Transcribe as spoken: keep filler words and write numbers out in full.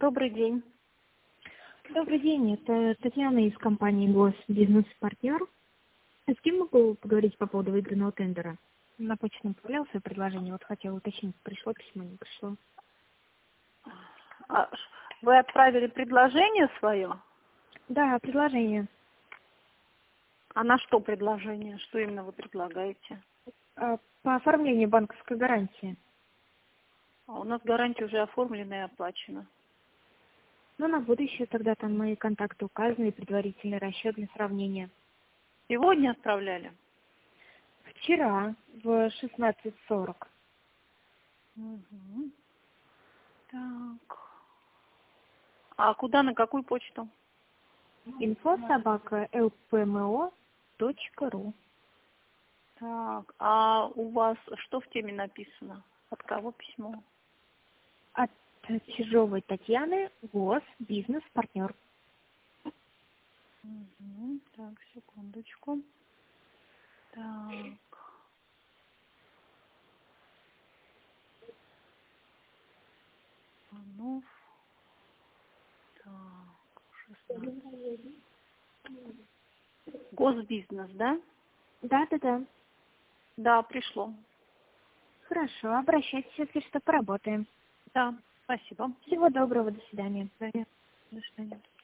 Добрый день. Добрый день, это Татьяна из компании «Госбизнес-партнер». С кем могу поговорить по поводу выигранного тендера? На почту не появлялось свое предложение, вот хотела уточнить, пришло письмо, не пришло. А, Вы отправили предложение свое? Да, предложение. А на что предложение? Что именно вы предлагаете? А, По оформлению банковской гарантии. А у нас гарантия уже оформлена и оплачена. Ну, на будущее тогда там мои контакты указаны и предварительный расчет для сравнения. Сегодня отправляли? Вчера в шестнадцать сорок. Угу. Так. А куда, на какую почту? инфо собака эл пэ эм о точка ру. Так, а у вас что в теме написано? От кого письмо? От Чижовой Татьяны, «Госбизнес-партнер». Угу. Так, секундочку. Так. Панов. Так, шестнадцать. Госбизнес, да? Да, да, да. Да, пришло. Хорошо, обращайтесь, если что, поработаем. Да, спасибо. Всего доброго, до свидания. До свидания. До свидания.